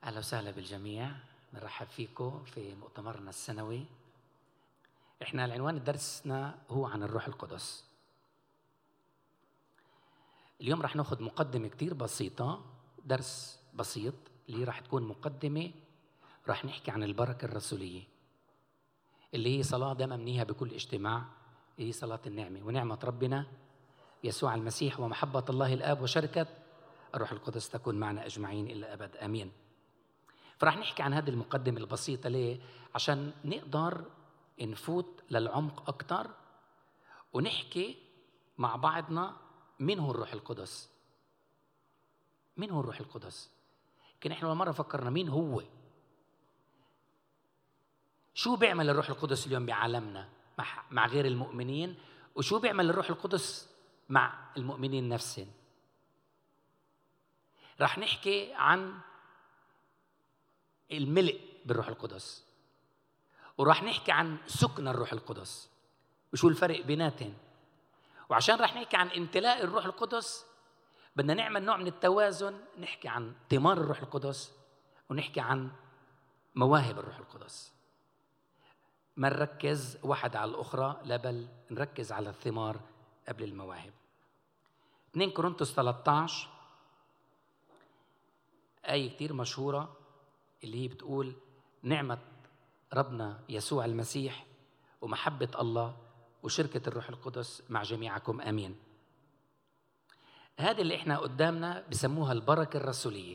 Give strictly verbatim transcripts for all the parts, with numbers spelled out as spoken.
أهلا وسهلا بالجميع، نرحب فيكم في مؤتمرنا السنوي. إحنا العنوان درسنا هو عن الروح القدس. اليوم رح ناخد مقدمة كتير بسيطة، درس بسيط اللي رح تكون مقدمة. رح نحكي عن البركة الرسولية اللي هي صلاة دائما بنيها بكل اجتماع، هي صلاة النعمة. ونعمة ربنا يسوع المسيح ومحبة الله الآب وشركة الروح القدس تكون معنا أجمعين إلى أبد آمين. فرح نحكي عن هذه المقدمة البسيطة. ليه؟ عشان نقدر نفوت للعمق أكتر ونحكي مع بعضنا مين هو الروح القدس. مين هو الروح القدس؟ كنا إحنا مرة فكرنا مين هو، شو بيعمل الروح القدس اليوم بعالمنا مع, مع غير المؤمنين، وشو بيعمل الروح القدس مع المؤمنين نفسهم. رح نحكي عن الملء بالروح القدس، وراح نحكي عن سكن الروح القدس وشو الفرق بيناتهم. وعشان راح نحكي عن امتلاء الروح القدس بدنا نعمل نوع من التوازن، نحكي عن ثمار الروح القدس ونحكي عن مواهب الروح القدس. ما نركز واحد على الأخرى، لا بل نركز على الثمار قبل المواهب. اثنين كورنثوس ثلاثة عشر آية كتير مشهورة اللي هي بتقول نعمة ربنا يسوع المسيح ومحبة الله وشركة الروح القدس مع جميعكم آمين. هذه اللي احنا قدامنا بسموها البركة الرسولية،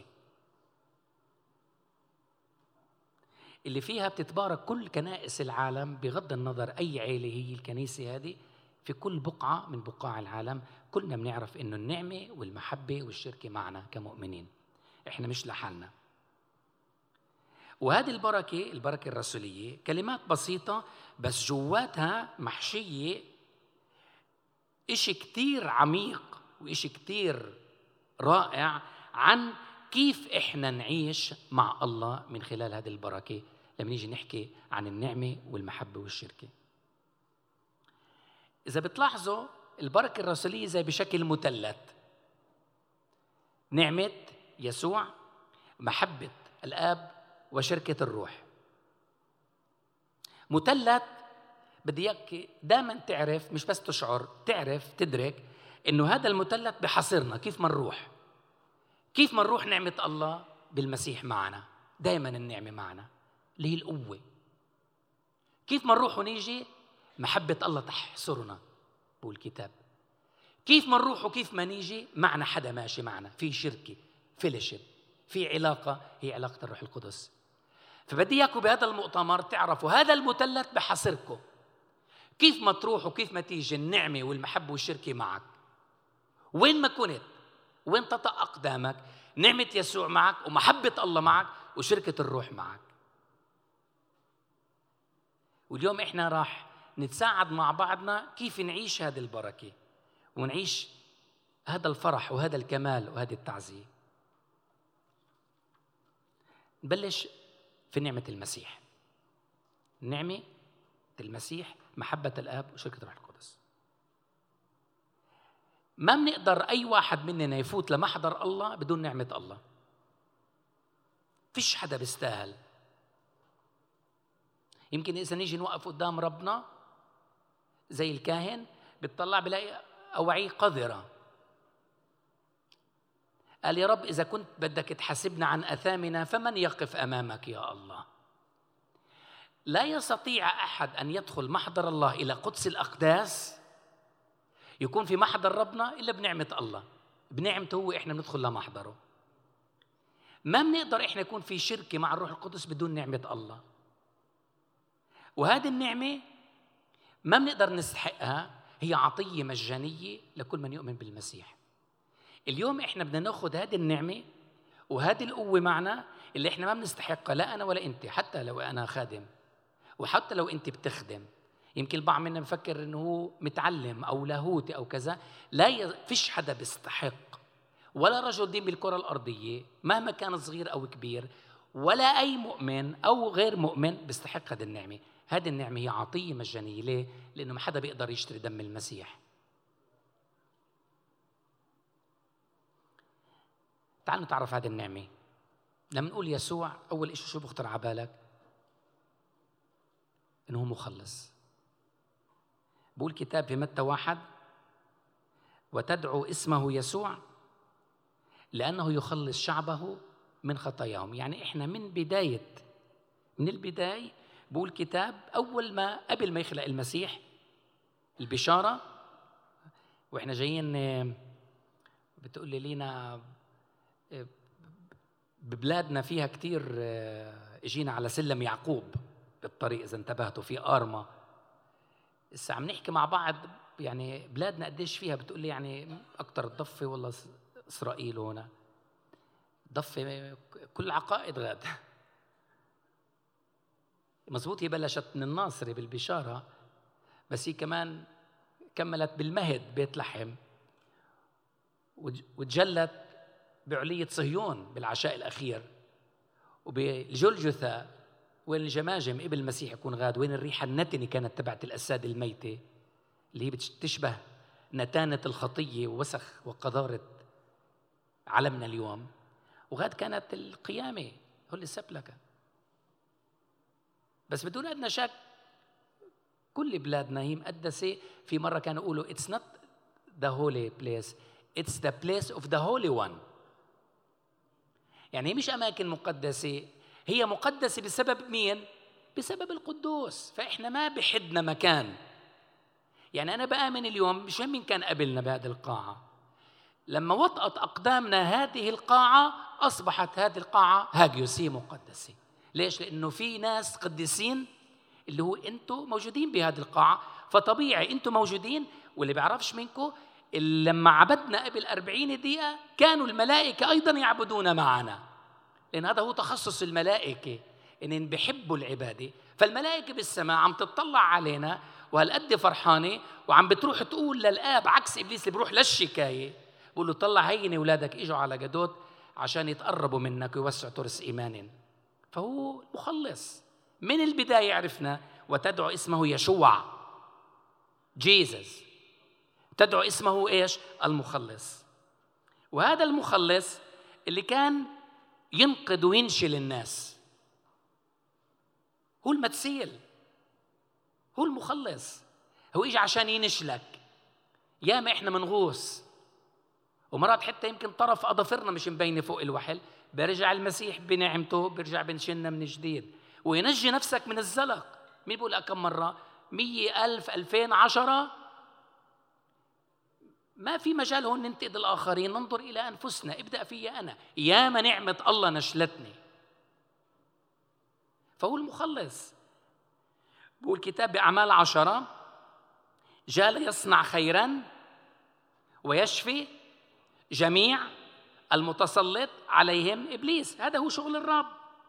اللي فيها بتتبارك كل كنائس العالم بغض النظر أي عيلة هي الكنيسة هذه. في كل بقعة من بقاع العالم كلنا بنعرف إنه النعمة والمحبة والشركة معنا كمؤمنين، احنا مش لحالنا. وهذه البركة البركة الرسولية كلمات بسيطة بس جواتها محشية إشي كتير عميق وإشي كتير رائع عن كيف إحنا نعيش مع الله من خلال هذه البركة لما نيجي نحكي عن النعمة والمحبة والشركة. إذا بتلاحظوا البركة الرسولية زي بشكل مثلث: نعمة يسوع، محبة الآب، وشركة الروح. مثلث بدي اياك دائما تعرف، مش بس تشعر، تعرف تدرك انه هذا المثلث بحصرنا كيف ما نروح كيف ما نروح نعمة الله بالمسيح معنا، دائما النعمة معنا اللي هي القوة. كيف ما نروح ونيجي محبة الله تحصرنا بقول الكتاب. كيف ما نروح وكيف ما نيجي معنا حدا ماشي معنا، في شركة، فيلوشيب، في علاقة هي علاقة الروح القدس. فبدي اياكم بهذا المؤتمر تعرفوا هذا المثلث بحصركم، كيف ما تروح وكيف ما تيجي النعمة والمحبة والشركة معك. وين ما كنت، وين تطأ أقدامك، نعمة يسوع معك ومحبة الله معك وشركة الروح معك. واليوم إحنا راح نتساعد مع بعضنا كيف نعيش هذه البركة ونعيش هذا الفرح وهذا الكمال وهذه التعزية. نبلش في نعمة المسيح. نعمة المسيح، محبة الآب وشركة الروح القدس. ما بنقدر أي واحد مننا يفوت لمحضر الله بدون نعمة الله. فيش حدا بيستاهل. يمكن إذا نيجي نوقف قدام ربنا زي الكاهن بتطلع بلاقي أوعية قذرة. قال يا رب إذا كنت بدك تحاسبنا عن أثامنا فمن يقف أمامك يا الله؟ لا يستطيع أحد أن يدخل محضر الله إلى قدس الأقداس، يكون في محضر ربنا إلا بنعمة الله. بنعمته هو إحنا بندخل لمحضره. ما بنقدر إحنا يكون في شركة مع الروح القدس بدون نعمة الله. وهذه النعمة ما بنقدر نستحقها، هي عطية مجانية لكل من يؤمن بالمسيح. اليوم إحنا بدنا نأخذ هذه النعمة وهذه القوة معنا اللي إحنا ما بنستحقها، لا أنا ولا أنت، حتى لو أنا خادم وحتى لو أنت بتخدم. يمكن البعض منا بفكر إنه هو متعلم أو لاهوتي أو كذا. لا ي... فيش حدا بيستحق، ولا رجل دين بالكرة الأرضية مهما كان صغير أو كبير، ولا أي مؤمن أو غير مؤمن بيستحق هذه النعمة. هذه النعمة هي عطية مجانية. ليه؟ لأنه ما حدا بيقدر يشتري دم المسيح. تعالوا نتعرف هذه النعمة. لما نقول يسوع أول إشي شو بخطر على بالك؟ إنه هو مخلص. بقول كتاب في متى واحد: وتدعو اسمه يسوع لأنه يخلص شعبه من خطاياهم. يعني إحنا من بداية من البداية بقول كتاب أول ما قبل ما يخلق المسيح البشارة، وإحنا جايين بتقول لي لينا ببلادنا فيها كتير، اجينا على سلم يعقوب بالطريق إذا انتبهتوا في آرما. لسه عم نحكي مع بعض يعني بلادنا قديش فيها، بتقول لي يعني أكتر الضفة والله إسرائيل هنا ضفة كل عقائد غاد. مزبوط، هي بلشت من الناصري بالبشارة، بس هي كمان كملت بالمهد بيت لحم، وتجلت بعلية صهيون بالعشاء الأخير، وبالجلجثة وين الجماجم قبل المسيح يكون غاد، وين الريحة النتنة كانت تبعت الأجساد الميتة اللي هي بتشبه نتانة الخطية ووسخ وقذارة عالمنا اليوم، وغاد كانت القيامة هو اللي سبلك. بس بدون أدنى شك كل بلادنا هي مقدسة. في مرة كانوا يقولوا it's not the holy place, it's the place of the holy one. يعني هي مش أماكن مقدسة، هي مقدسة بسبب مين؟ بسبب القدوس. فإحنا ما بحدنا مكان. يعني أنا بآمن اليوم مش مين كان قبلنا بهذه القاعة، لما وطأت أقدامنا هذه القاعة أصبحت هذه القاعة هاجيوس، هي مقدسة. ليش؟ لأنه في ناس قديسين اللي هو أنتوا موجودين بهذه القاعة، فطبيعي أنتوا موجودين. واللي بيعرفش منكم لما عبدنا قبل أربعين دقيقة كانوا الملائكة أيضا يعبدون معنا، لأن هذا هو تخصص الملائكة، إن بيحبوا العبادة. فالملائكة بالسماء عم تطلع علينا وهالقد فرحانة، وعم بتروح تقول للآب عكس إبليس اللي بروح للشكاية، بقول له طلع هيني أولادك إجوا على جدود عشان يتقربوا منك ويوسعوا ترس إيمان. فهو مخلص من البداية. عرفنا وتدعو اسمه يشوع، جيزس، تدعو اسمه إيش؟ المخلص. وهذا المخلص اللي كان ينقذ وينشل الناس هو المتسيل، هو المخلص. هو إجا عشان ينشلك. ياما إحنا منغوص ومرات حتى يمكن طرف أظافرنا مش مبينة فوق الوحل، برجع المسيح بنعمته برجع بنشلنا من جديد وينجي نفسك من الزلق. مين بقول كم مرة؟ مية ألف ألفين عشرة. ما في مجال هون ننتقد الآخرين، ننظر إلى أنفسنا. ابدأ في أنا. ياما نعمة الله نشلتني. فهو المخلص. بقول كتاب بأعمال عشرة: جاء ليصنع خيرا ويشفي جميع المتسلط عليهم إبليس. هذا هو شغل الرب.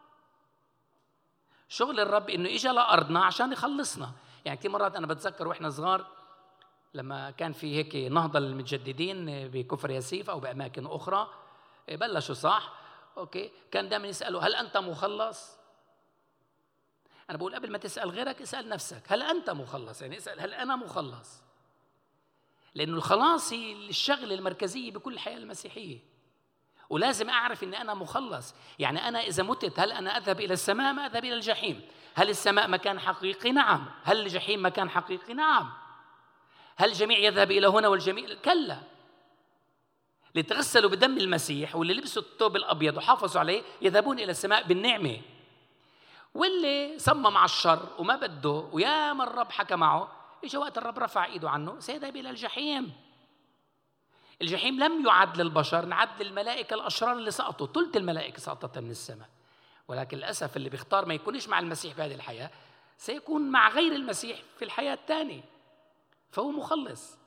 شغل الرب إنه إجا لأرضنا عشان يخلصنا. يعني كثير مرات أنا بتذكر وإحنا صغار لما كان في هيك نهضة للمتجددين بكفر ياسيف أو بأماكن أخرى، بلشوا صح أوكي، كان دائما يسألوا هل أنت مخلص؟ أنا بقول قبل ما تسأل غيرك اسأل نفسك هل أنت مخلص. يعني اسأل هل أنا مخلص، لأنه الخلاص هي الشغلة المركزية بكل الحياة المسيحية. ولازم أعرف أن أنا مخلص. يعني أنا إذا متت هل أنا أذهب إلى السماء ما أذهب إلى الجحيم؟ هل السماء مكان حقيقي؟ نعم. هل الجحيم مكان حقيقي؟ نعم. هل الجميع يذهب إلى هنا والجميع؟ كلا. اللي تغسلوا بدم المسيح واللي لبسوا الثوب الأبيض وحافظوا عليه يذهبون إلى السماء بالنعمة. واللي صمم على الشر وما بده ويا ما الرب حكى معه، إجا وقت الرب رفع إيده عنه سيذهب إلى الجحيم. الجحيم لم يعد للبشر، نعد للملائكة الأشرار اللي سقطوا. ثلث الملائكة سقطت من السماء. ولكن للأسف اللي بيختار ما يكونش مع المسيح بهذه الحياة سيكون مع غير المسيح في الحياة الثانية. فهو مخلص.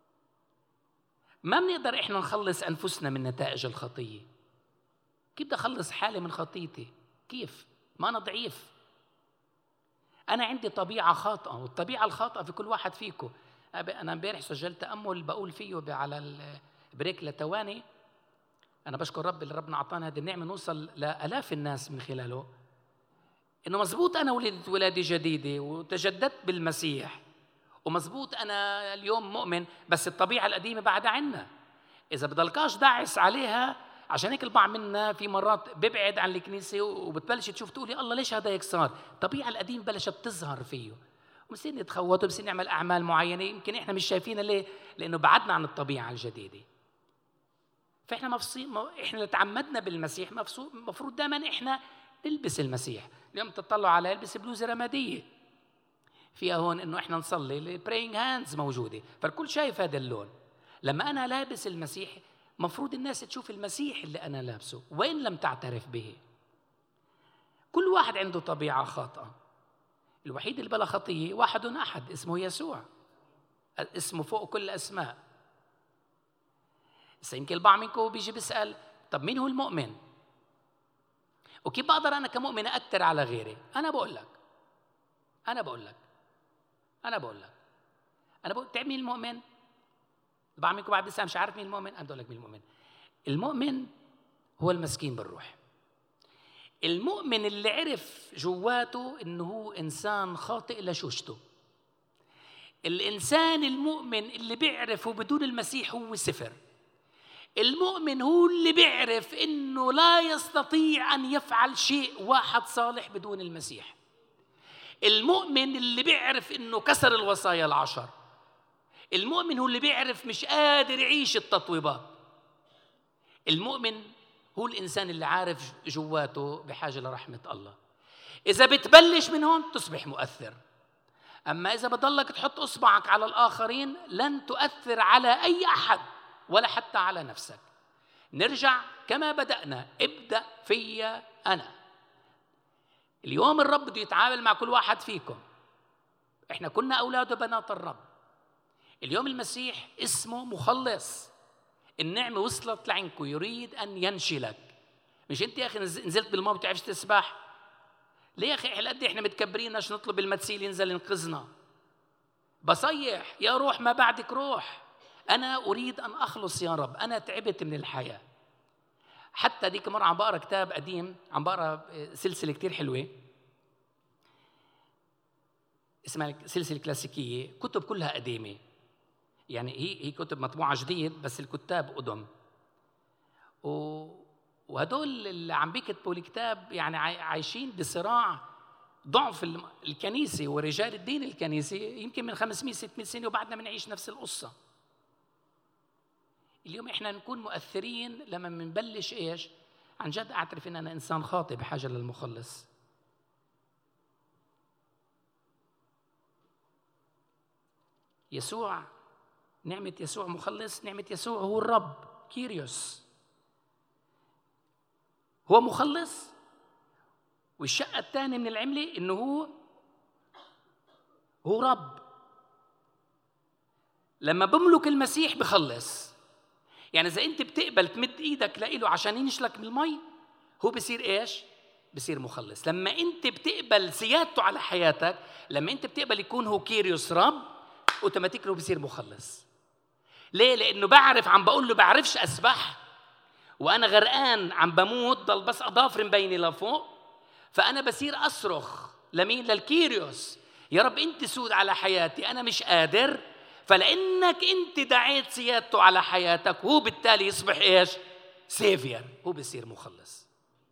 ما بنقدر إحنا نخلص أنفسنا من نتائج الخطية. كيف بدي أخلص حالي من خطيتي؟ كيف؟ ما أنا ضعيف. أنا عندي طبيعة خاطئة، والطبيعة الخاطئة في كل واحد فيكم. أنا امبارح سجلت تأمل بقول فيه على البريك لتواني. أنا بشكر رب اللي ربنا أعطانا هذه النعمة نوصل لآلاف الناس من خلاله. إنه مزبوط أنا ولدت ولادة جديدة وتجددت بالمسيح، ومزبوط أنا اليوم مؤمن، بس الطبيعة القديمة بعد عنا. إذا بضلكاش دعس عليها عشان هيك البعض منا في مرات بيبعد عن الكنيسة وبتبلش تشوف تقولي الله ليش هذا هيك صار؟ الطبيعة القديم بلشت بتظهر فيه، وبصير نتخوت وبصير نعمل أعمال معينة يمكن إحنا مش شايفينها. ليه؟ لأنه بعدنا عن الطبيعة الجديدة. فإحنا مفصول، إحنا اللي تعمدنا بالمسيح مفروض دائما إحنا نلبس المسيح. اليوم تطلعوا على يلبس بلوزة رمادية فيها هون إنه إحنا نصلي، البراينج هاندز موجودة، فالكل شايف هذا اللون. لما أنا لابس المسيح مفروض الناس تشوف المسيح اللي أنا لابسه وإن لم تعترف به. كل واحد عنده طبيعة خاطئة، الوحيد اللي بلا خطية واحد أحد اسمه يسوع، اسمه فوق كل الأسماء. بس يمكن البعض منكم بيجي بيسأل طب مين هو المؤمن؟ وكيف بقدر أنا كمؤمن أكتر على غيري؟ أنا بقول لك أنا بقول لك أنا بقول لك أنا بقول تعرف مين المؤمن؟ البعض منكم بعد بيسأل مش عارف مين المؤمن؟ أنا بقول لك مين المؤمن. المؤمن هو المسكين بالروح، المؤمن اللي عرف جواته إنه هو إنسان خاطئ لشوشته. الإنسان المؤمن اللي بيعرفه بدون المسيح هو صفر. المؤمن هو اللي بيعرف إنه لا يستطيع أن يفعل شيء واحد صالح بدون المسيح. المؤمن اللي بيعرف إنه كسر الوصايا العشر. المؤمن هو اللي بيعرف مش قادر يعيش التطويبات. المؤمن هو الإنسان اللي عارف جواته بحاجة لرحمة الله. إذا بتبلش من هون تصبح مؤثر، أما إذا بضلك تحط أصبعك على الآخرين لن تؤثر على أي أحد ولا حتى على نفسك. نرجع كما بدأنا، ابدأ فيا أنا. اليوم الرب بده يتعامل مع كل واحد فيكم. إحنا كنا أولاد وبنات الرب. اليوم المسيح اسمه مخلص. النعمة وصلت لعنكم، يريد أن ينشلك. مش أنت يا أخي نزلت بالماء ما بتعرفش تسبح؟ ليه يا أخي قد إحنا متكبرين عشان نطلب المتسيل ينزل ينقذنا؟ بصيح يا روح ما بعدك روح، أنا أريد أن أخلص يا رب، أنا تعبت من الحياة. حتى ديك مرة عم بقرأ كتاب قديم، عم بقرأ سلسلة كتير حلوة اسمها سلسلة كلاسيكية، كتب كلها قديمة، يعني هي هي كتب مطبوعة جديد بس الكتاب قدم. وهدول اللي عم بيكتبوا الكتاب يعني عايشين بصراع ضعف الكنيسة ورجال الدين الكنيسي يمكن من خمسمية ستمية سنة، وبعدنا بنعيش نفس القصة. اليوم إحنا نكون مؤثرين لما منبلش إيش؟ عن جد أعترف إن أنا إنسان خاطئ بحاجة للمخلص. يسوع، نعمة يسوع مخلص، نعمة يسوع هو الرب كيريوس، هو مخلص. والشقة الثانية من العملة إنه هو هو رب. لما بملك المسيح بخلص. يعني إذا أنت بتقبل تمد إيدك لإله عشان ينشلك من المي، هو بصير إيش؟ بصير مخلص. لما أنت بتقبل سيادته على حياتك، لما أنت بتقبل يكون هو كيريوس رب، أوتوماتيك له بصير مخلص. ليه؟ لأنه بعرف، عم بقول له بعرفش أسبح وأنا غرقان عم بموت، ضل بس أضافر مبيني لفوق، فأنا بصير أصرخ لمين؟ للكيريوس، يا رب أنت سود على حياتي، أنا مش قادر. فلأنك أنت دعيت سيادته على حياتك، هو بالتالي يصبح إيش؟ سيفير، هو بصير مخلص.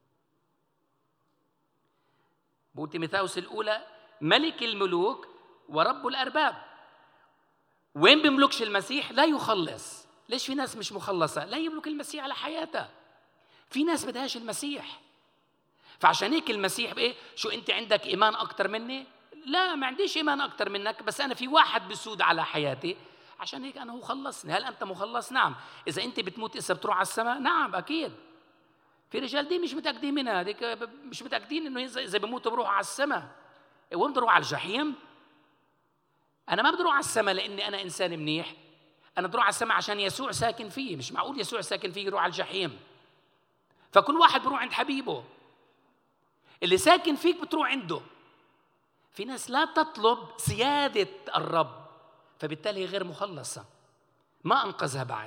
بقول تيموثاوس الأولى ملك الملوك ورب الأرباب. وين بيملكش المسيح لا يخلص. ليش في ناس مش مخلصة؟ لا يملك المسيح على حياتها. في ناس بدهاش المسيح. فعشان هيك المسيح بإيه؟ شو أنت عندك إيمان أكتر مني؟ لا، ما عنديش إيمان أكتر منك، بس أنا في واحد بيسود على حياتي، عشان هيك أنا هو خلصني. هل أنت مخلص؟ نعم. إذا أنت بتموت إذا بتروح على السماء؟ نعم أكيد. في رجال دي مش متأكدين منها، ديك مش متأكدين إنه إذا بموتوا بروحوا على السماء. وين بروح؟ على الجحيم؟ أنا ما بدي أروح على السماء لأني أنا إنسان منيح، أنا بدي أروح على السماء عشان يسوع ساكن فيه. مش معقول يسوع ساكن فيه يروح على الجحيم. فكل واحد بروح عند حبيبه، اللي ساكن فيك بتروح عنده. في ناس لا تطلب سيادة الرب، فبالتالي غير مخلصة، ما أنقذها بعد.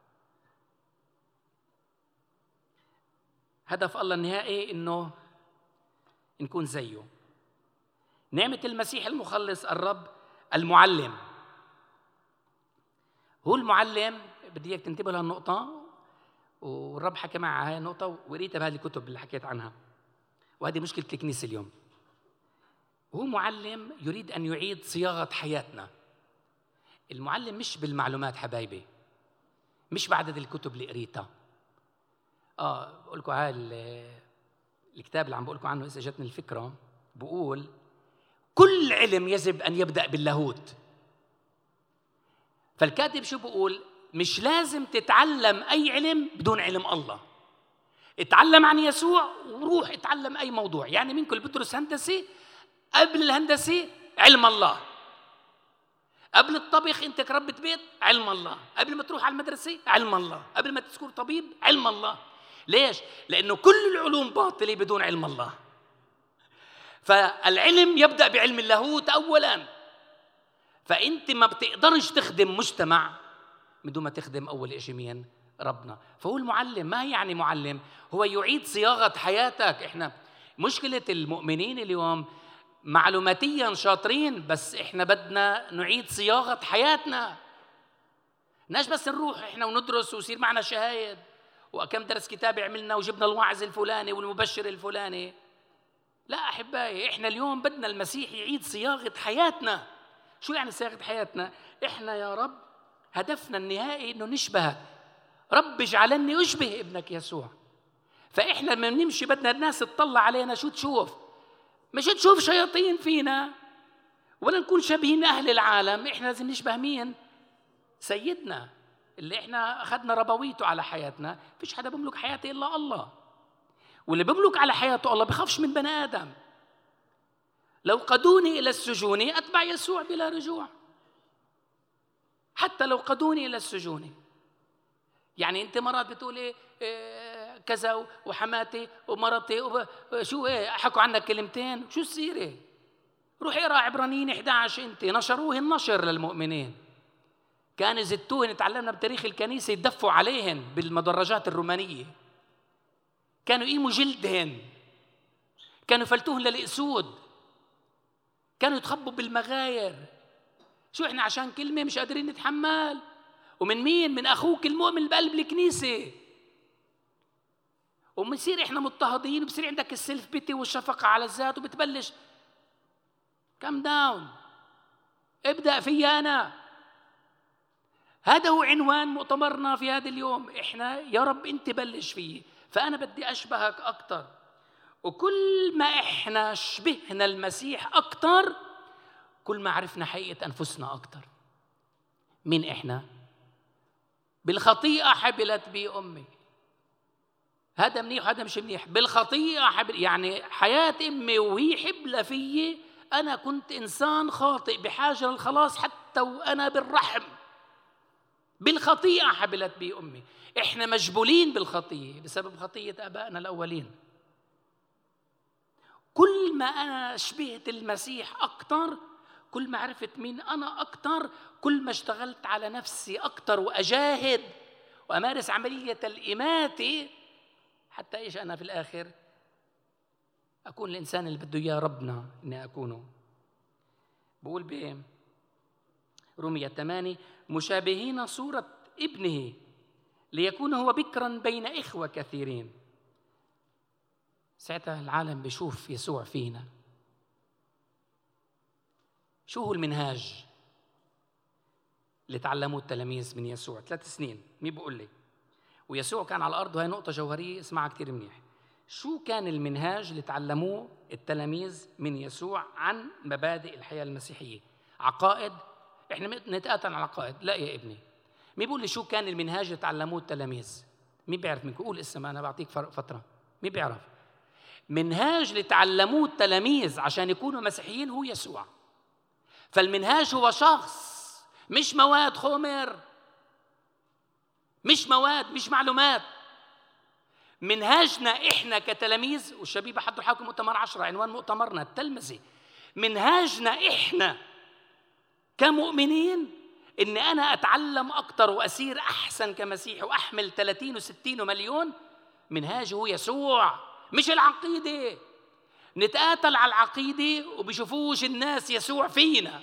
هدف الله النهائي إنه نكون زيه. نعمة المسيح المخلص الرب المعلم. هو المعلم، بدي اياك تنتبه لهالنقطة والرب حكى معي على هاي النقطة وقريتها بهذه الكتب اللي حكيت عنها، وهذه مشكلة الكنيسة اليوم. هو معلم يريد أن يعيد صياغة حياتنا. المعلم مش بالمعلومات حبايبي، مش بعدد الكتب اللي قريتها. آه بقول لكم هاي الكتاب اللي عم بقول لكم عنه إذا جتني الفكرة، بقول كل علم يجب أن يبدأ باللاهوت. فالكاتب شو بقول؟ مش لازم تتعلم أي علم بدون علم الله. اتعلم عن يسوع وروح اتعلم أي موضوع. يعني منكم اللي بدرس هندسة، قبل الهندسة علم الله. قبل الطبخ انت كربة بيت علم الله. قبل ما تروح على المدرسة علم الله. قبل ما تذكر طبيب علم الله. ليش؟ لأنه كل العلوم باطلة بدون علم الله. فالعلم يبدأ بعلم اللاهوت أولاً. فأنت ما بتقدرش تخدم مجتمع بدون ما تخدم أول إشي مين؟ ربنا. فهو المعلم. ما يعني معلم؟ هو يعيد صياغة حياتك. إحنا مشكلة المؤمنين اليوم معلوماتياً شاطرين، بس إحنا بدنا نعيد صياغة حياتنا. ناش بس نروح إحنا وندرس ويصير معنا شهايد وكم درس كتاب عملنا وجبنا الواعظ الفلاني والمبشر الفلاني. لا أحبائي، إحنا اليوم بدنا المسيح يعيد صياغة حياتنا. شو يعني صياغة حياتنا؟ إحنا يا رب هدفنا النهائي إنه نشبهك. رب اجعلني أشبه ابنك يسوع. فإحنا لما نمشي بدنا الناس تطلع علينا شو تشوف؟ مش تشوف شياطين فينا ولا نكون شبيهين أهل العالم. إحنا لازم نشبه مين؟ سيدنا اللي إحنا أخذنا ربويته على حياتنا. فيش حدا بملك حياته إلا الله، واللي بملك على حياته الله بخافش من بني آدم. لو قادوني إلى السجون أتبع يسوع بلا رجوع. حتى لو قادوني إلى السجون. يعني أنت مرات بتقولي إيه كذا وحماتي ومرتي شو إيه حكوا عنك كلمتين، شو السيرة؟ روح اقرأ عبرانيين إحدى عشر. أنت نشروه النشر للمؤمنين. كان يزتوهن، تعلمنا بتاريخ الكنيسة يدفوا عليهن بالمدرجات الرومانية. كانوا يقيموا جلدهن، كانوا يفلتوهن للأسود، كانوا يتخبوا بالمغاير. شو إحنا عشان كلمة مش قادرين نتحمل؟ ومن مين؟ من أخوك المؤمن بقلب الكنيسة. ومنصير إحنا مضطهدين وبصير عندك السلف بيتي والشفقة على الذات وبتبلش كم داون. ابدأ في أنا. هذا هو عنوان مؤتمرنا في هذا اليوم. إحنا يا رب أنت بلش فيه، فأنا بدي أشبهك أكتر. وكل ما إحنا شبهنا المسيح أكتر كل ما عرفنا حقيقة أنفسنا أكتر. مين إحنا؟ بالخطيئة حبلت بي أمي. هذا منيح وهذا مش منيح. بالخطيئة حبل، يعني حياة أمي وهي حبلة فيي. أنا كنت إنسان خاطئ بحاجة للخلاص حتى وأنا بالرحم. بالخطيئة حبلت بي أمي. إحنا مجبولين بالخطيئة بسبب خطية آبائنا الأولين. كل ما أنا شبهت المسيح أكتر كل ما عرفت مين أنا أكتر، كل ما اشتغلت على نفسي أكتر وأجاهد وأمارس عملية الإماتة حتى إيش أنا في الآخر أكون الإنسان اللي بده إياه ربنا إني أكونه. بقول بإيه رومية ثمانية مشابهين صورة ابنه ليكون هو بكرا بين إخوة كثيرين. ساعتها العالم بيشوف يسوع فينا. شو هو المنهاج اللي تعلموه التلاميذ من يسوع؟ ثلاث سنين مين بقول لي؟ ويسوع كان على الأرض، وهي نقطة جوهرية اسمعها كتير منيح. شو كان المنهاج اللي تعلموه التلاميذ من يسوع عن مبادئ الحياة المسيحية؟ عقائد؟ إحنا نتقاتل على عقائد؟ لا يا ابني. مين بقول لي شو كان المنهاج اللي تعلموه التلاميذ؟ مين بيعرف منكم؟ قول اسمه، أنا بعطيك فترة. مين بيعرف؟ منهاج اللي تعلموه التلاميذ عشان يكونوا مسيحيين هو يسوع. فالمنهاج هو شخص، مش مواد خمر، مش مواد، مش معلومات. منهاجنا إحنا كتلاميذ، والشبيبة حطوا حاكم مؤتمر عشرة عنوان مؤتمرنا التلمذة. منهاجنا إحنا كمؤمنين إن أنا أتعلم أكتر وأسير أحسن كمسيح وأحمل ثلاثين وستين ومليون. منهاج هو يسوع، مش العقيدة. نتقاتل على العقيدة وبيشوفوش الناس يسوع فينا،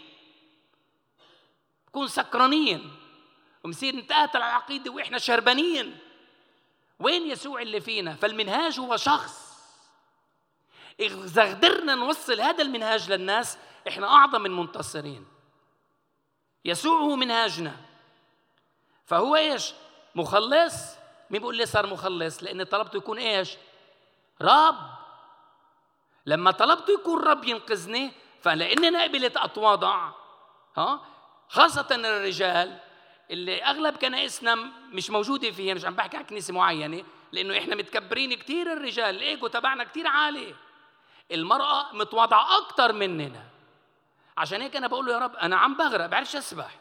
بكون سكرانين ومصير نتقاتل على العقيدة وإحنا شربانين وين يسوع اللي فينا؟ فالمنهاج هو شخص. إذا قدرنا نوصل هذا المنهاج للناس إحنا أعظم من منتصرين. يسوع هو منهاجنا. فهو إيش؟ مخلص. مين بيقول لي صار مخلص؟ لأن طلبته يكون إيش؟ رب. لما طلبته يكون رب ينقذني، فلأني أنا قبلت أتواضع، ها، خاصة الرجال اللي أغلب كنائسنا مش موجودة فيها، مش عم بحكي عن كنيسة معينة، لأنه إحنا متكبرين كتير. الرجال الإيجو تبعنا كتير عالي، المرأة متواضعة أكتر مننا. عشان هيك أنا بقول له يا رب أنا عم بغرق، بعرفش أسبح.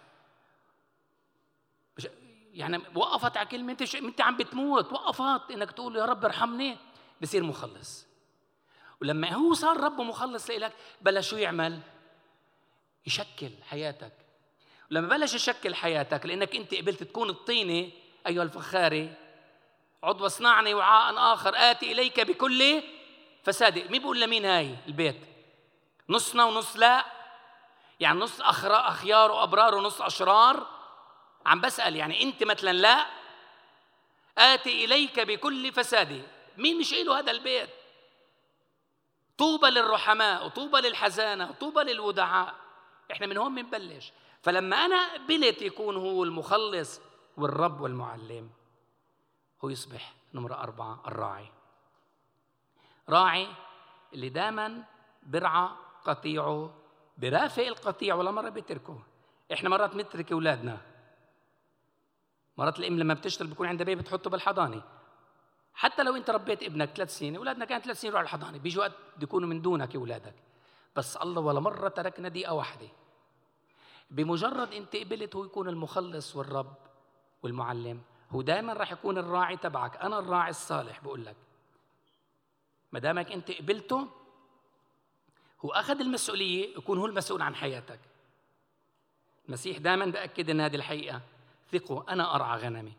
يعني وقفت على كلمة أنت أنت عم بتموت، وقفت إنك تقول يا رب ارحمني، بصير مخلص. ولما هو صار رب مخلص لإلك بلش شو يعمل؟ يشكل حياتك. ولما بلش يشكل حياتك لأنك أنت قبلت تكون الطينة أيها الفخاري، عضو واصنعني وعاء آخر آتي إليك بكل فساد. مين بيقول لمين هاي البيت؟ نصنا ونص لا؟ يعني نص أخيار وأبرار ونص أشرار؟ عم بسأل يعني أنت مثلا لا؟ آتي إليك بكل فساد. مين مش إله هذا البيت؟ طوبى للرحماء وطوبى للحزانة وطوبى للودعاء. إحنا من هون بنبلش. فلما أنا قبلت يكون هو المخلص والرب والمعلم، هو يصبح نمرة أربعة الراعي. راعي اللي دائما برعى قطيعه، برافق القطيع ولا مرة بيتركه. إحنا مرات بنترك أولادنا، مرات الأم لما بتشتغل بيكون عندها بيبي بتحطه بالحضانة. حتى لو أنت ربيت ابنك ثلاث سنين، أولادنا كانت ثلاث سنين يروحوا على الحضانة، بيجوا وقت بيكونوا من دونك أولادك. بس الله ولا مرة تركنا دقيقة واحدة. بمجرد أنت قبلت هو يكون المخلص والرب والمعلم، هو دائما راح يكون الراعي تبعك. أنا الراعي الصالح بقول لك، ما دامك أنت قبلته هو أخذ المسؤولية، يكون هو المسؤول عن حياتك. المسيح دائما بأكد أن هذه الحقيقة، ثقوا أنا أرعى غنمي.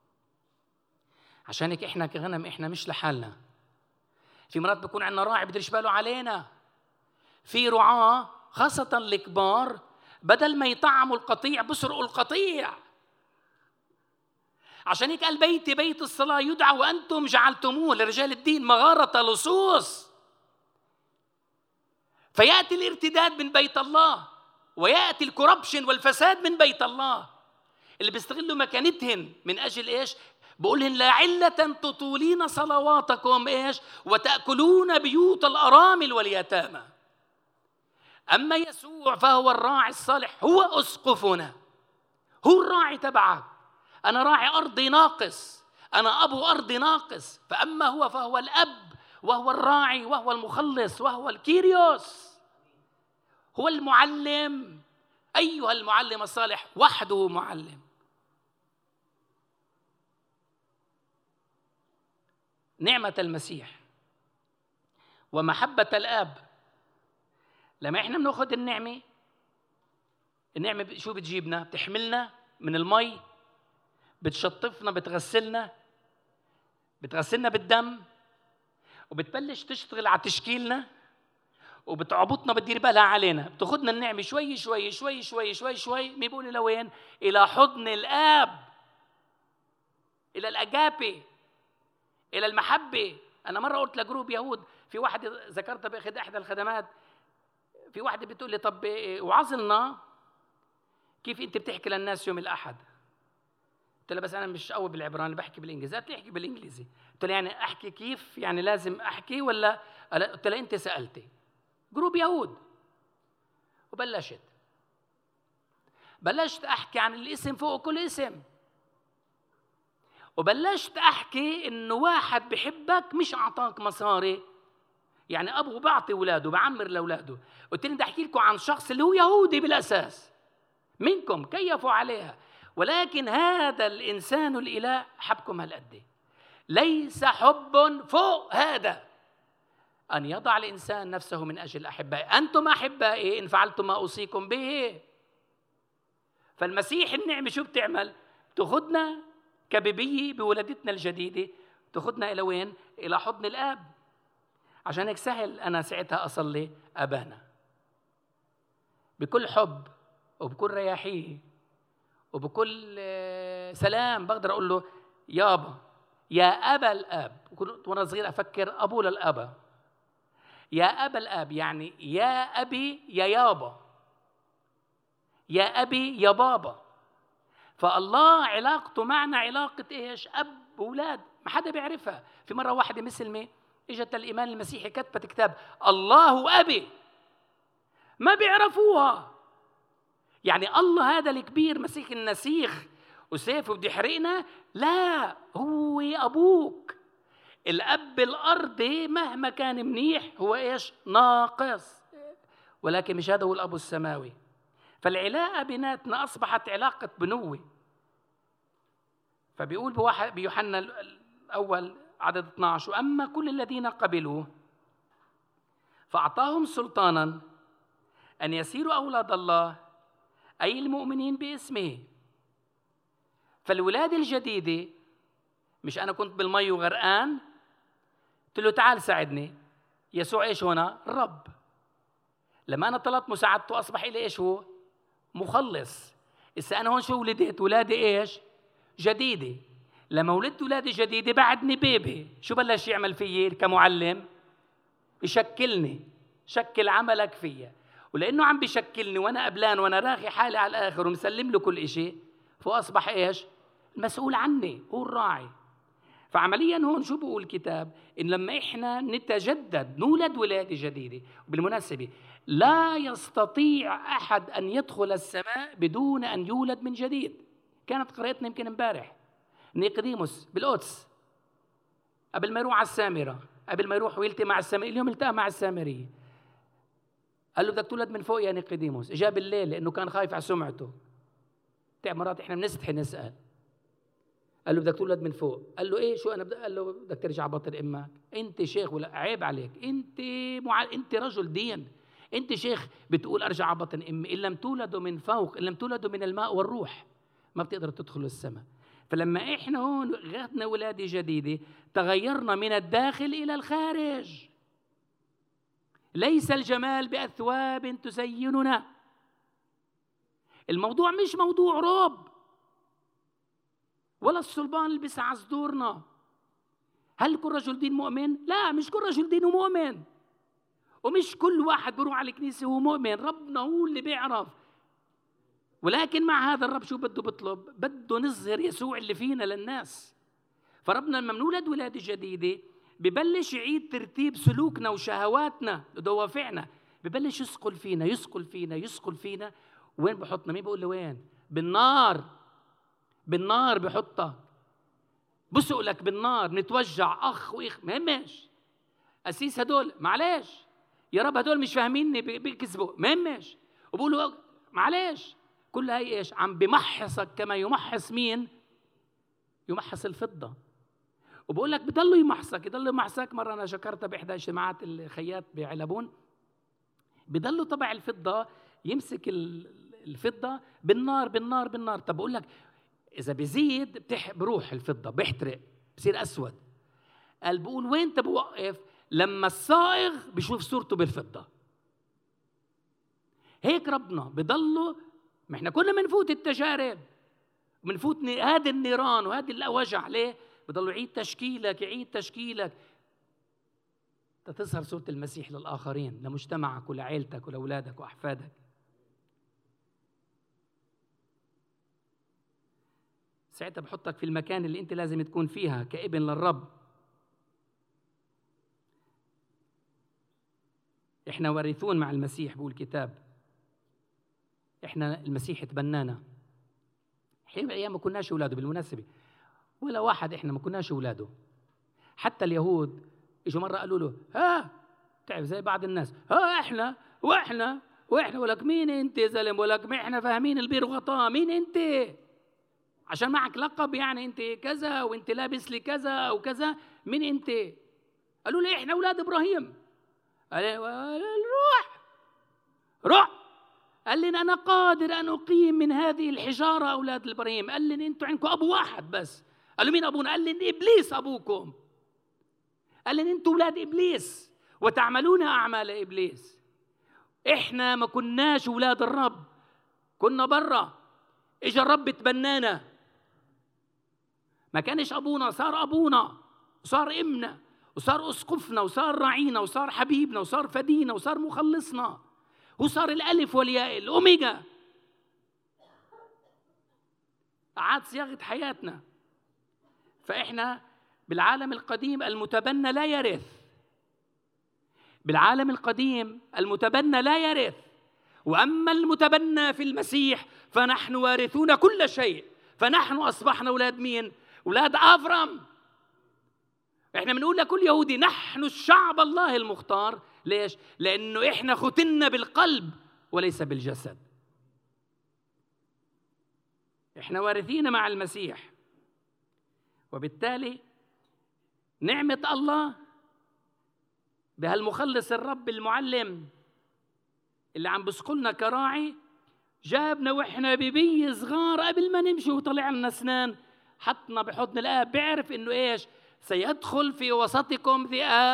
عشانك إحنا كغنم إحنا مش لحالنا. في مرات بيكون عندنا راعي بدرش باله علينا. في رعاة خاصة الكبار بدل ما يطعموا القطيع بسرقوا القطيع. عشان هيك قال بيتي بيت الصلاة يدعى وأنتم جعلتموه لرجال الدين مغارة لصوص. فيأتي الارتداد من بيت الله، ويأتي الكوربشن والفساد من بيت الله، اللي بيستغلوا مكانتهم من أجل إيش؟ بقولهن لا علة تطولين صلواتكم إيش؟ وتأكلون بيوت الأرامل واليتامى. أما يسوع فهو الراعي الصالح، هو أسقفنا، هو الراعي تبعك. أنا راعي أرضي ناقص، أنا أبو أرضي ناقص، فأما هو فهو الأب وهو الراعي وهو المخلص وهو الكيريوس، هو المعلم. أيها المعلم الصالح وحده معلم. نعمة المسيح ومحبة الآب، لما إحنا بنأخذ النعمة، النعمة شو بتجيبنا؟ بتحملنا من المي، بتشطفنا، بتغسلنا، بتغسلنا بالدم، وبتبلش تشتغل على تشكيلنا، وبتعبطنا، بتدير بالها علينا، بتاخذنا النعمة شوي شوي شوي شوي شوي شوي. مين بيقول لوين؟ إلى حضن الآب، إلى الأجابي، إلى المحبة. أنا مرة قلت لجروب يهود، في واحد ذكرتها بأخذ إحدى الخدمات، في واحدة بتقول لي طب وعظلنا كيف أنت بتحكي للناس يوم الأحد؟ قلت لها بس أنا مش قوي بالعبراني، بحكي بالإنجليزي. قالت لي احكي بالإنجليزي. قلت لها يعني أحكي كيف؟ يعني لازم أحكي ولا؟ قلت لها أنت سألتي جروب يهود. وبلشت بلشت أحكي عن الاسم فوق كل اسم، وبلشت أحكي إنه واحد بحبك مش أعطاك مصاري. يعني أبوه بعطي أولاده، بعمر لأولاده. قلت لي بدي أحكي لكم عن شخص اللي هو يهودي بالأساس، منكم كيفوا عليها، ولكن هذا الإنسان الإله حبكم هالقد. ليس حب فوق هذا أن يضع الإنسان نفسه من أجل أحبائه. أنتم أحبائي إن فعلتم ما أوصيكم به. فالمسيح النعمة شو بتعمل؟ تأخذنا كبيبية بولادتنا الجديدة، تأخذنا إلى وين؟ إلى حضن الآب. عشان هيك سهل أنا ساعتها أصلي أبانا بكل حب وبكل رياحية وبكل سلام. بقدر أقول له يابا يا أبا الآب. كنت وأنا صغير أفكر أبو للأبا. يا أبا الآب يعني يا أبي يا يابا، يا أبي يا بابا. فالله علاقته معنا علاقة إيش؟ أب وأولاد، ما حدا بيعرفها. في مرة واحدة مسلمة إجت الإيمان المسيحي كتبت كتاب الله أبي، ما بيعرفوها. يعني الله هذا الكبير مسيح النسيخ وسيفه بده يحرقنا؟ لا، هو أبوك. الأب الأرضي مهما كان منيح هو إيش؟ ناقص، ولكن مش هذا هو الأب السماوي. فالعلاقة بيناتنا أصبحت علاقة بنوة. فبيقول بواحد بيوحنا الأول عدد اثني عشر: وأما كل الذين قبلوه فأعطاهم سلطانا أن يصيروا أولاد الله، أي المؤمنين باسمه. فالولادة الجديدة مش أنا كنت بالمي وغرقان قلت له تعال ساعدني. يسوع إيش هنا؟ الرب. لما أنا طلبت مساعدته أصبح إلي إيش هو؟ مخلص. إذا أنا هون شو ولدت؟ ولادة إيش؟ جديدة. لما ولدت ولادة جديدة بعدني بيبي، شو بلش يعمل فيي كمعلم؟ يشكلني، شكل عملك فيا. ولأنه عم بيشكلني وأنا قبلان وأنا راخي حالي على الآخر ومسلم له كل إشي، فأصبح إيش؟ المسؤول عني، هو الراعي. فعملياً هون شو بقول الكتاب؟ إن لما إحنا نتجدد نولد ولادة جديدة. وبالمناسبة لا يستطيع أحد أن يدخل السماء بدون أن يولد من جديد. كانت قرأتنا يمكن امبارح نيقوديموس بالقدس قبل ما يروح على السامرة، قبل ما يروح ويلتقي مع السامرية، اليوم التقى مع السامرية، قال له بدك تولد من فوق يا نيقوديموس. اجا بالليل لأنه كان خايف على سمعته. تعرف مرات إحنا بنستحي نسأل. قال له بدك تولد من فوق. قال له ايه؟ شو انا بدي؟ قال له بدك ترجع بطن امك. انت شيخ ولا عيب عليك؟ انت مع... انت رجل دين، انت شيخ بتقول ارجع على بطن امي. ان لم تولدوا من فوق، ان لم تولدوا من الماء والروح ما بتقدر تدخلوا السماء. فلما احنا هون غيرنا ولاده جديده تغيرنا من الداخل الى الخارج. ليس الجمال باثواب تزيننا. الموضوع مش موضوع روب ولا الصلبان اللي بيسعى صدورنا. هل كل رجل دين مؤمن؟ لا، مش كل رجل دين مؤمن، ومش كل واحد بيروح على الكنيسة هو مؤمن. ربنا هو اللي بيعرف. ولكن مع هذا الرب شو بده بطلب؟ بده نظهر يسوع اللي فينا للناس. فربنا لما منولد ولادة جديدة ببلش يعيد ترتيب سلوكنا وشهواتنا ودوافعنا، ببلش يسقل فينا يسقل فينا يسقل فينا. وين بحطنا؟ مين بقول له وين؟ بالنار. بالنار بحطها. بسق لك بالنار، نتوجع اخ واخ، ما همش اسيس هدول، معلش يا رب هدول مش فاهميني بيكذبوا، ما همش. وبقولوا معلش. كل هاي ايش؟ عم بمحصك كما يمحص مين؟ يمحص الفضه. وبقول لك بضلوا يمحصك يضلوا يمحصك. مره انا شكرتها باحدى اجتماعات الخياط بعلبون، بضلوا طبع الفضه يمسك الفضه بالنار بالنار بالنار. طب بقول لك إذا بيزيد بتح بروح الفضة، بيحترق، بصير أسود. قال بقول وين أنت بوقف؟ لما الصائغ بيشوف صورته بالفضة. هيك ربنا بضله. ما إحنا كنا منفوت التجارب، منفوت هذه النيران وهذه الأوجع. ليه؟ بضله يعيد تشكيلك يعيد تشكيلك تتظهر صورة المسيح للآخرين، لمجتمعك ولعائلتك ولأولادك وأحفادك. ساعتها بحطك في المكان اللي انت لازم تكون فيها كابن للرب. احنا وارثون مع المسيح بقول الكتاب. احنا المسيح تبنانا. حين ايام ما كناش اولاده بالمناسبه، ولا واحد احنا ما كناش اولاده. حتى اليهود اجوا مره قالوا له ها، تعرف زي بعض الناس، ها احنا واحنا واحنا ولك مين انت يا زلمه؟ ولك ما احنا فاهمين البير وغطاه، مين انت؟ عشان معك لقب يعني انت كذا وانت لابس لي كذا وكذا، مين انت؟ قالوا لي احنا اولاد ابراهيم. قال روح روح. قال لي انا قادر ان اقيم من هذه الحجاره اولاد ابراهيم. قال لي انتوا عندكم ابو واحد بس. قالوا مين ابونا؟ قال لي ابليس ابوكم. قال لي انتوا اولاد ابليس وتعملون اعمال ابليس. احنا ما كناش اولاد الرب، كنا برا. اجى الرب تبنانا. ما كانش أبونا، صار أبونا وصار إمنا وصار أسقفنا وصار راعينا وصار حبيبنا وصار فدينا وصار مخلصنا وصار الألف والياء الأوميجا. أعاد صياغة حياتنا. فإحنا بالعالم القديم المتبنى لا يرث، بالعالم القديم المتبنى لا يرث، وأما المتبنى في المسيح فنحن وارثون كل شيء. فنحن أصبحنا أولاد مين؟ أولاد أفرام. إحنا بنقول لكل يهودي نحن الشعب الله المختار. ليش؟ لأنه إحنا ختنا بالقلب وليس بالجسد. إحنا وارثين مع المسيح، وبالتالي نعمة الله بهالمخلص الرب المعلم اللي عم بسقلنا كراعي، جابنا وإحنا ببي صغار قبل ما نمشي وطلع لنا أسنان، حطنا بحضن الآب. بيعرف إنه إيش؟ سيدخل في وسطكم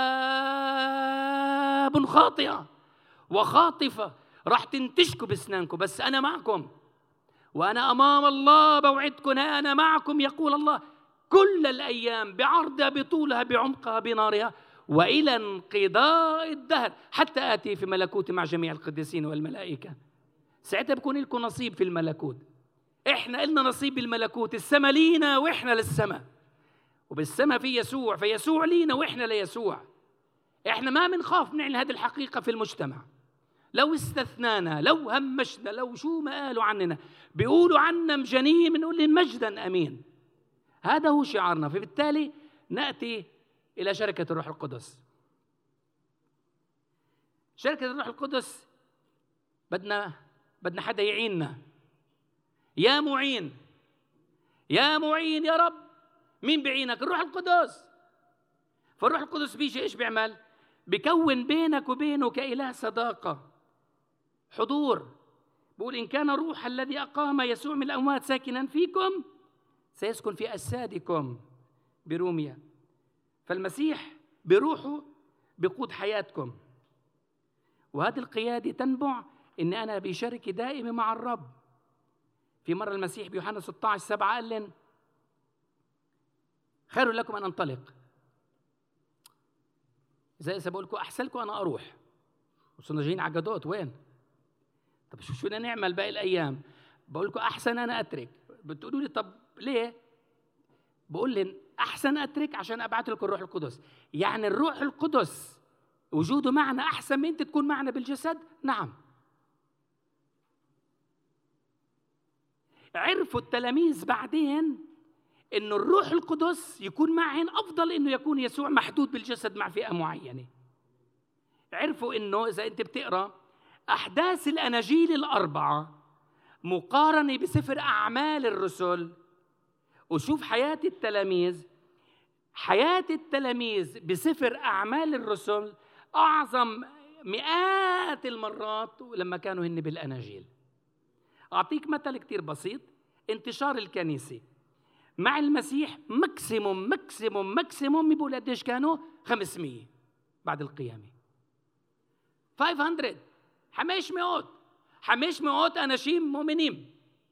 ذئاب خاطئة وخاطفة، راح تنتشكوا بأسنانكم، بس أنا معكم، وأنا أمام الله بوعدكم أنا معكم يقول الله كل الأيام، بعرضها بطولها بعمقها بنارها، وإلى انقضاء الدهر، حتى آتي في ملكوتي مع جميع القديسين والملائكة. ساعتها بكون لكم نصيب في الملكوت. إحنا إلنا نصيب بالملكوت، السما لينا وإحنا للسما، وبالسما في يسوع، فيسوع لينا وإحنا ليسوع. إحنا ما بنخاف نعلن هذه الحقيقة في المجتمع. لو استثنانا، لو همشنا، لو شو ما قالوا عننا، بيقولوا عنا مجانين، بنقول لهم مجدا أمين. هذا هو شعارنا. فبالتالي نأتي إلى شركة الروح القدس. شركة الروح القدس بدنا بدنا حدا يعيننا. يا معين، يا معين يا رب، مين بيعينك؟ الروح القدس. فالروح القدس بيجي إيش بيعمل؟ بيكون بينك وبينه كإله صداقة، حضور. بقول إن كان روح الذي أقام يسوع من الأموات ساكنا فيكم سيسكن في أجسادكم بروميا. فالمسيح بروحه بيقود حياتكم، وهذه القيادة تنبع إن أنا بشركة دائمة مع الرب. في مرة المسيح بيوحنا ستة عشر سبعة قال لنا خير لكم أن أنطلق. زي إذا بقول لكم أحسن لكم أنا أروح، وصرنا جايين عقدوت وين؟ طب شو شو بدنا نعمل باقي الأيام؟ بقول لكم أحسن أنا أترك. بتقولوا لي طب ليه؟ بقول لهم أحسن أترك عشان أبعث لكم الروح القدس. يعني الروح القدس وجوده معنا أحسن من أنت تكون معنا بالجسد؟ نعم. عرفوا التلاميذ بعدين إنه الروح القدس يكون معهم أفضل إنه يكون يسوع محدود بالجسد مع فئة معينة. عرفوا إنه إذا أنت بتقرأ أحداث الأناجيل الأربعة مقارنة بسفر أعمال الرسل وشوف حياة التلاميذ، حياة التلاميذ بسفر أعمال الرسل أعظم مئات المرات لما كانوا هن بالأناجيل. أعطيك مثل كتير بسيط. انتشار الكنيسة مع المسيح ماكسيموم ماكسيموم ماكسيموم يقول قديش كانوا؟ خمسمية بعد القيامة. خمسمية خمسمية خمسمية أناشيم مؤمنين.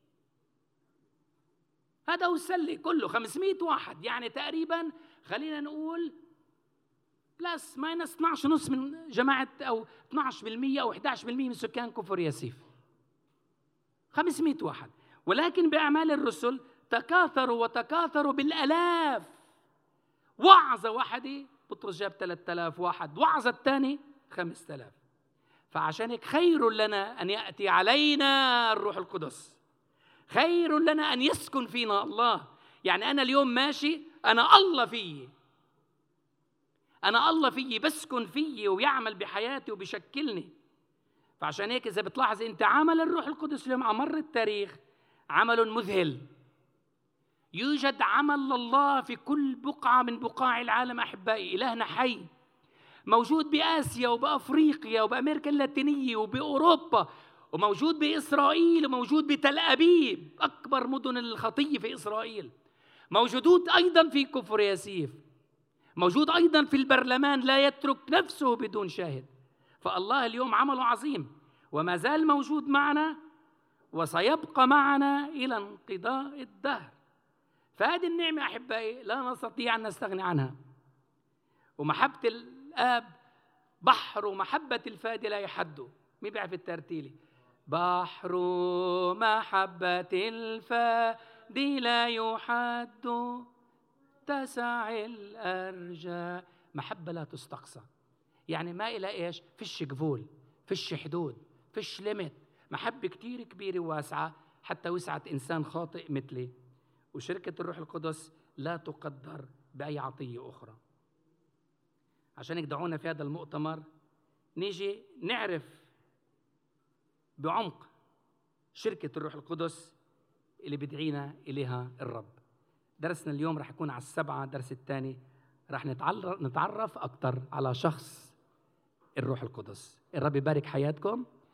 هذا هو السلة كله، خمسمية واحد. يعني تقريبا خلينا نقول بلس ماينس اثني عشر ونص من جماعة، أو اثني عشر بالمئة أو أحد عشر بالمئة من سكان كفر ياسيف. خمسمية واحد. ولكن بأعمال الرسل تكاثروا وتكاثروا بالآلاف. وعظة واحدة بطرس جاب ثلاثة آلاف واحد، وعظة الثاني خمسة آلاف. فعشان هيك خير لنا أن يأتي علينا الروح القدس، خير لنا أن يسكن فينا الله. يعني أنا اليوم ماشي، أنا الله فيي، أنا الله فيي، بسكن فيي ويعمل بحياتي وبيشكلني. فعشان هيك إذا بتلاحظ أنت عمل الروح القدس اليوم على مر التاريخ عمل مذهل. يوجد عمل لله في كل بقعة من بقاع العالم أحبائي. إلهنا حي، موجود بآسيا وبأفريقيا وبأمريكا اللاتينية وبأوروبا، وموجود بإسرائيل، وموجود بتل أبيب أكبر مدن الخطية في إسرائيل، موجود أيضا في كفر ياسيف، موجود أيضا في البرلمان، لا يترك نفسه بدون شاهد. فالله اليوم عمله عظيم وما زال موجود معنا وسيبقى معنا إلى انقضاء الدهر. فهذه النعمة أحبائي لا نستطيع أن نستغني عنها. ومحبة الآب بحر محبة الفادي لا يحد. مين بيعرف الترتيلي؟ بحر محبة الفادي لا يحد تسع الأرجاء. محبة لا تستقصى، يعني ما إلى إيش؟ فيش جفول، فيش حدود، فيش ليميت. محبة كتير كبيرة وواسعة حتى وسعت إنسان خاطئ مثلي. وشركة الروح القدس لا تقدر بأي عطية أخرى. عشان هيك دعونا في هذا المؤتمر نيجي نعرف بعمق شركة الروح القدس اللي بدعينا إليها الرب. درسنا اليوم رح يكون على السبعة. الدرس الثاني رح نتعرف أكتر على شخص الروح القدس. الرب يبارك حياتكم.